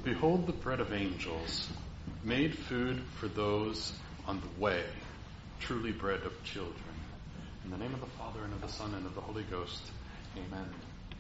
Behold the bread of angels, made food for those on the way, truly bread of children. In the name of the Father, and of the Son, and of the Holy Ghost. Amen.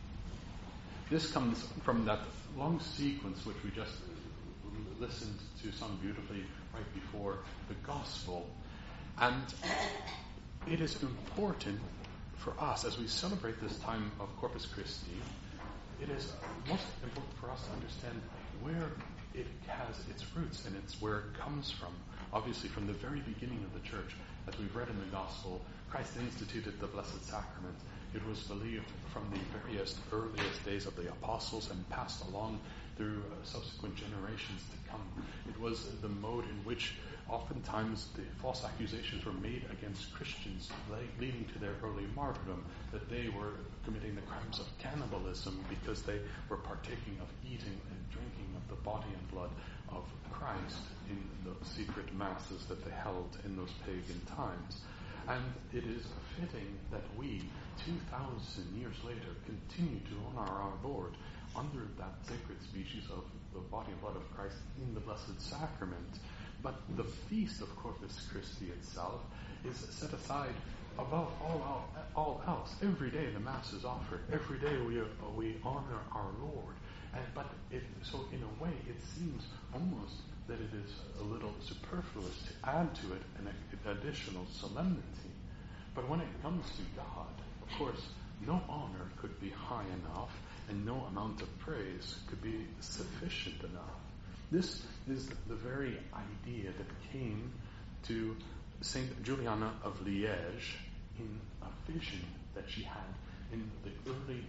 This comes from that long sequence which we just listened to sung beautifully right before the Gospel. And it is important for us, as we celebrate this time of Corpus Christi, it is most important for us to understand where it has its roots and where it comes from. Obviously, from the very beginning of the church, as we've read in the Gospel, Christ instituted the Blessed Sacrament. It was believed from the earliest days of the apostles and passed along through subsequent generations to come. It was the mode in which oftentimes the false accusations were made against Christians, leading to their early martyrdom, that they were committing the crimes of cannibalism because they were partaking of eating and drinking of the body and blood of Christ in the secret masses that they held in those pagan times. And it is fitting that we, 2,000 years later, continue to honor our Lord under that sacred species of the body and blood of Christ in the Blessed Sacrament. But the feast of Corpus Christi itself is set aside above all else. Every day the Mass is offered. Every day we honor our Lord. So in a way, it seems almost that it is a little superfluous to add to it an additional solemnity. But when it comes to God, of course, no honor could be high enough, and no amount of praise could be sufficient enough. This is the very idea that came to Saint Juliana of Liège in a vision that she had in the early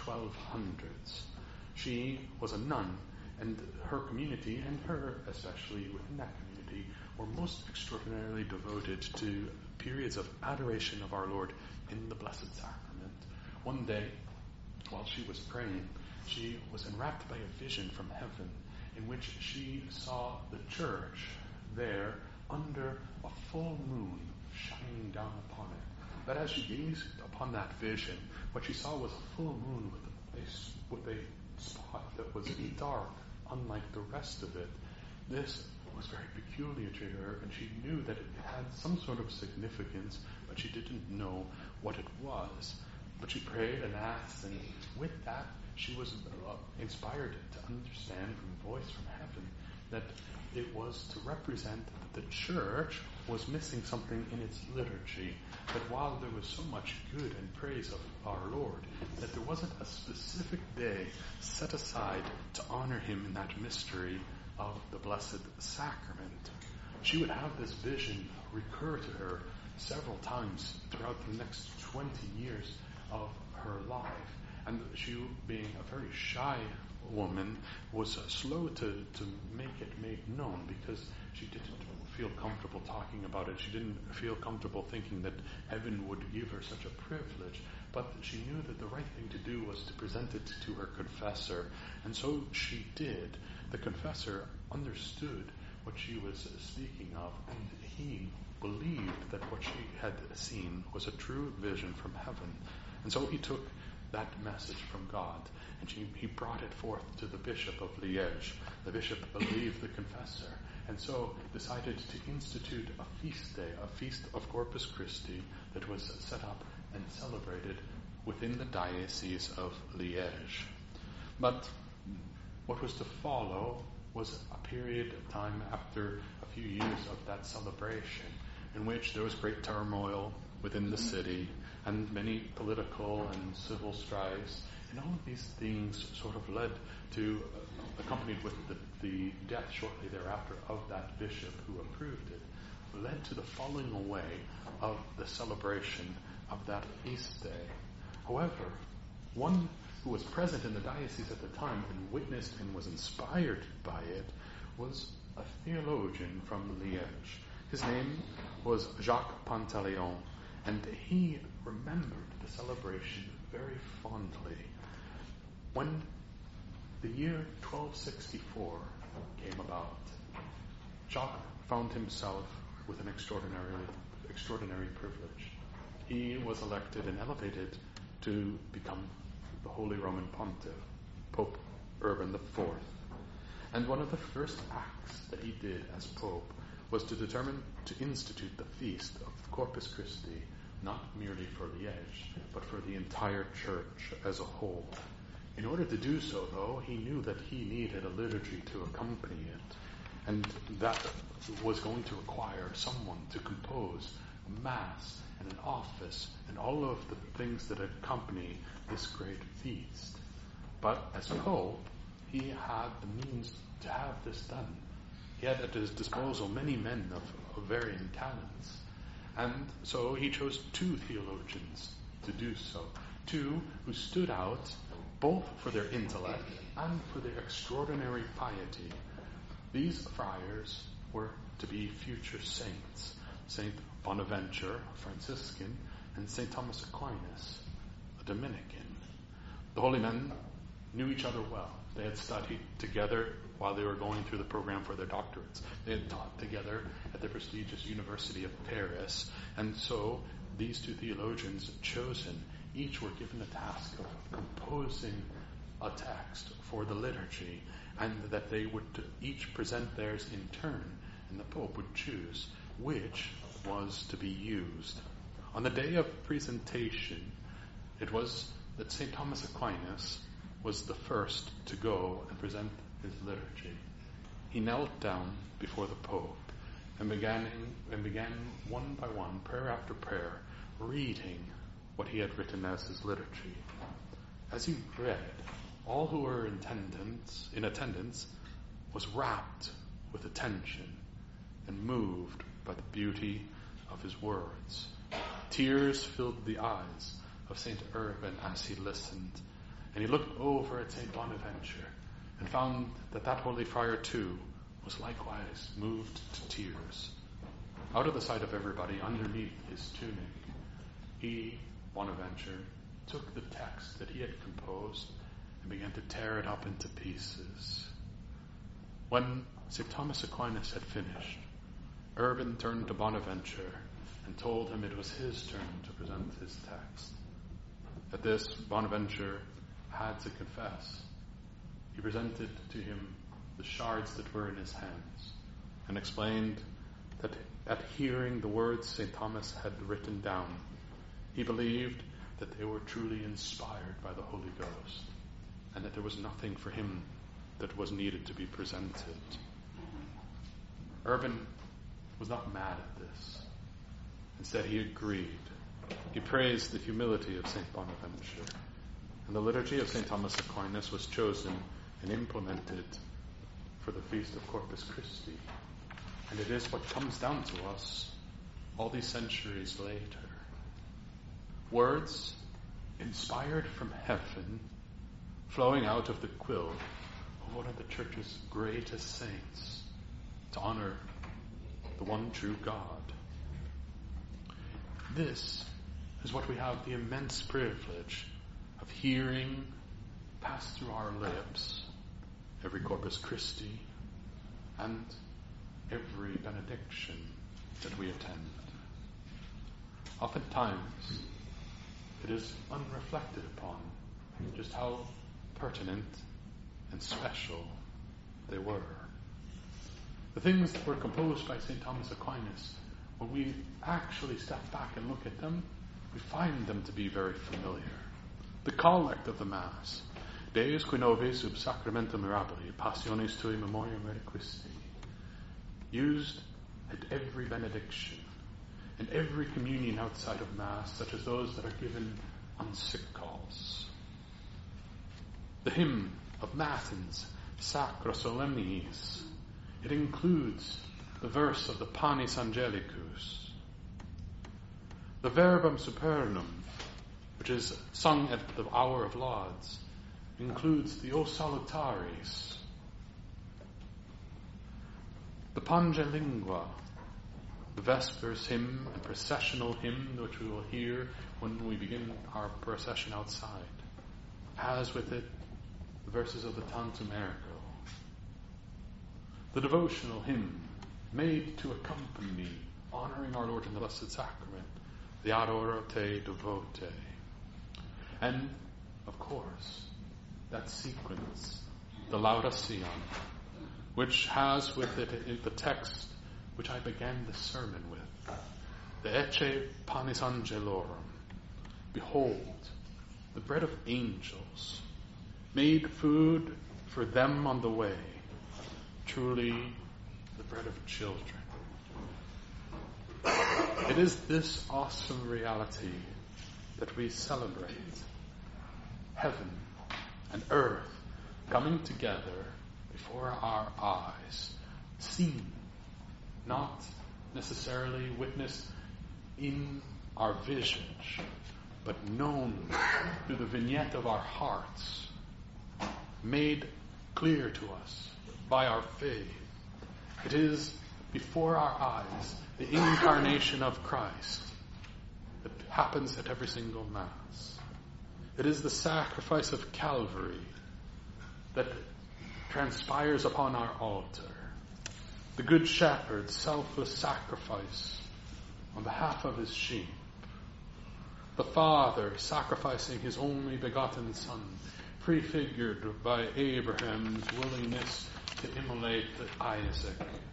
1200s. She was a nun, and her community, and her especially within that community, were most extraordinarily devoted to periods of adoration of our Lord in the Blessed Sacrament. One day, while she was praying, she was enwrapped by a vision from heaven in which she saw the church there under a full moon shining down upon it. But as she gazed upon that vision, what she saw was a full moon with a spot that was dark, unlike the rest of it. This was very peculiar to her, and she knew that it had some sort of significance, but she didn't know what it was. But she prayed and asked, and with that, she was inspired to understand from voice from heaven that it was to represent that the church was missing something in its liturgy, that while there was so much good and praise of our Lord, that there wasn't a specific day set aside to honor him in that mystery of the Blessed Sacrament. She would have this vision recur to her several times throughout the next 20 years of her life. And she, being a very shy woman, was slow to make it made known because she didn't feel comfortable talking about it. She didn't feel comfortable thinking that heaven would give her such a privilege. But she knew that the right thing to do was to present it to her confessor. And so she did. The confessor understood what she was speaking of, and he believed that what she had seen was a true vision from heaven. And so he took that message from God, and he brought it forth to the Bishop of Liège. The bishop believed the confessor, and so decided to institute a feast day, a feast of Corpus Christi, that was set up and celebrated within the diocese of Liège. But what was to follow was a period of time after a few years of that celebration, in which there was great turmoil within the city, and many political and civil strifes, and all of these things sort of led to, accompanied with the death shortly thereafter of that bishop who approved it, led to the falling away of the celebration of that feast day. However, one who was present in the diocese at the time and witnessed and was inspired by it was a theologian from Liège. His name was Jacques Pantaleon, and he remembered the celebration very fondly. When the year 1264 came about, Jacques found himself with an extraordinary privilege. He was elected and elevated to become the Holy Roman Pontiff, Pope Urban IV. And one of the first acts that he did as Pope was to determine to institute the feast of Corpus Christi, not merely for Liège, but for the entire church as a whole. In order to do so, though, he knew that he needed a liturgy to accompany it, and that was going to require someone to compose a mass and an office and all of the things that accompany this great feast. But as Pope, he had the means to have this done. He had at his disposal many men of varying talents. And so he chose 2 theologians to do so. 2 who stood out both for their intellect and for their extraordinary piety. These friars were to be future saints. Saint Bonaventure, a Franciscan, and Saint Thomas Aquinas, a Dominican. The holy men knew each other well. They had studied together while they were going through the program for their doctorates. They had taught together at the prestigious University of Paris. And so these 2 theologians chosen, each were given a task of composing a text for the liturgy, and that they would each present theirs in turn, and the Pope would choose which was to be used. On the day of presentation, it was that St. Thomas Aquinas was the first to go and present his liturgy. He knelt down before the Pope and began one by one, prayer after prayer, reading what he had written as his liturgy. As he read, all who were in attendance was rapt with attention and moved by the beauty of his words. Tears filled the eyes of St. Urban as he listened, and he looked over at St. Bonaventure and found that holy friar too was likewise moved to tears. Out of the sight of everybody, underneath his tunic, he, Bonaventure, took the text that he had composed and began to tear it up into pieces. When St. Thomas Aquinas had finished, Urban turned to Bonaventure and told him it was his turn to present his text. At this, Bonaventure had to confess. He presented to him the shards that were in his hands and explained that at hearing the words St. Thomas had written down, he believed that they were truly inspired by the Holy Ghost, and that there was nothing for him that was needed to be presented. Urban was not mad at this. Instead, he agreed. He praised the humility of St. Bonaventure, and the liturgy of St. Thomas Aquinas was chosen and implemented for the feast of Corpus Christi. And it is what comes down to us all these centuries later. Words inspired from heaven, flowing out of the quill of one of the Church's greatest saints to honor the one true God. This is what we have the immense privilege of hearing pass through our lips every Corpus Christi and every benediction that we attend. Oftentimes, it is unreflected upon just how pertinent and special they were. The things that were composed by St. Thomas Aquinas, when we actually step back and look at them, we find them to be very familiar. The collect of the Mass, Deus qui nove sub sacramentum mirabili, passiones tui memoriam requisti, used at every benediction and every communion outside of Mass, such as those that are given on sick calls. The hymn of Matins, Sacra Solemnis, it includes the verse of the Panis Angelicus. The Verbum Supernum, which is sung at the hour of lauds, includes the O Salutaris. The Pange Lingua, the Vespers hymn and processional hymn, which we will hear when we begin our procession outside, has with it the verses of the Tantum Ergo. The devotional hymn made to accompany honoring our Lord in the Blessed Sacrament, the Adoro Te Devote. And, of course, that sequence, the Lauda Sion, which has with it in the text which I began the sermon with, the Ecce Panis Angelorum. Behold, the bread of angels, made food for them on the way, truly the bread of children. It is this awesome reality that we celebrate. Heaven and earth coming together before our eyes, seen, not necessarily witnessed in our visage, but known through the vignette of our hearts, made clear to us by our faith. It is before our eyes the incarnation of Christ that happens at every single Mass. It is the sacrifice of Calvary that transpires upon our altar. The Good Shepherd's selfless sacrifice on behalf of his sheep. The Father sacrificing his only begotten Son, prefigured by Abraham's willingness to immolate Isaac.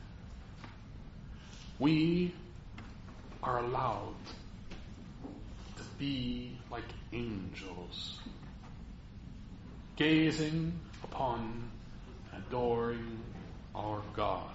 We are allowed to be like angels, gazing upon, adoring our God.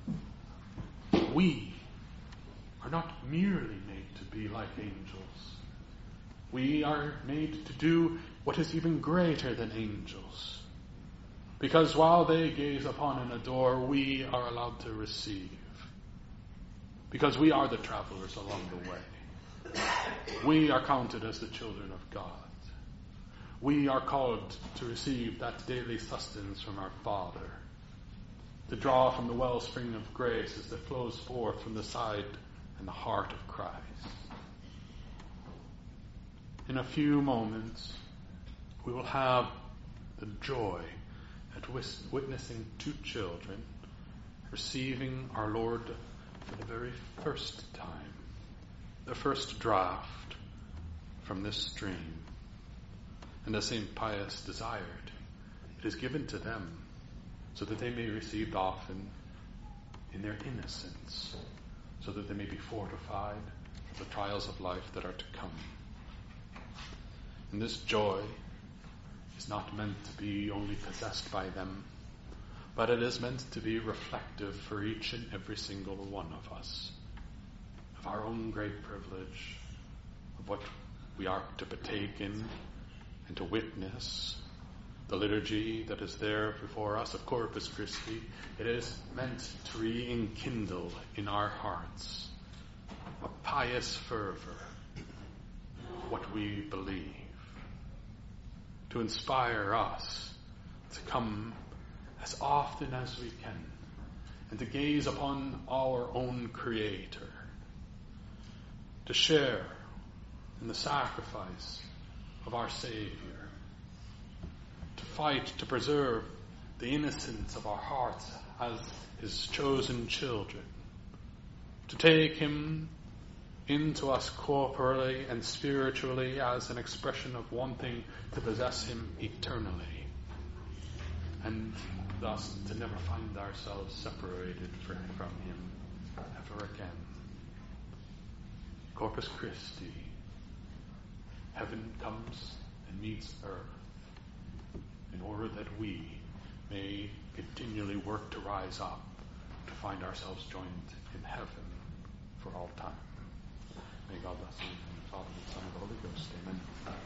We are not merely made to be like angels. We are made to do what is even greater than angels. Because while they gaze upon and adore, we are allowed to receive. Because we are the travelers along the way. We are counted as the children of God. We are called to receive that daily sustenance from our Father, to draw from the wellspring of grace as it flows forth from the side and the heart of Christ. In a few moments, we will have the joy at witnessing two children receiving our Lord for the very first time, the first draught from this stream. And as St. Pius desired, it is given to them so that they may receive often in their innocence, so that they may be fortified for the trials of life that are to come. And this joy is not meant to be only possessed by them, but it is meant to be reflective for each and every single one of us, of our own great privilege, of what we are to partake in and to witness. The liturgy that is there before us of Corpus Christi, it is meant to re-enkindle in our hearts a pious fervor of what we believe, to inspire us to come as often as we can and to gaze upon our own Creator, to share in the sacrifice of our Savior, to fight to preserve the innocence of our hearts as his chosen children, to take him into us corporally and spiritually as an expression of wanting to possess him eternally, and thus to never find ourselves separated from him ever again. Corpus Christi, heaven comes and meets earth, in order that we may continually work to rise up, to find ourselves joined in heaven for all time. May God bless you, in the Father, and the Son, and the Holy Ghost. Amen.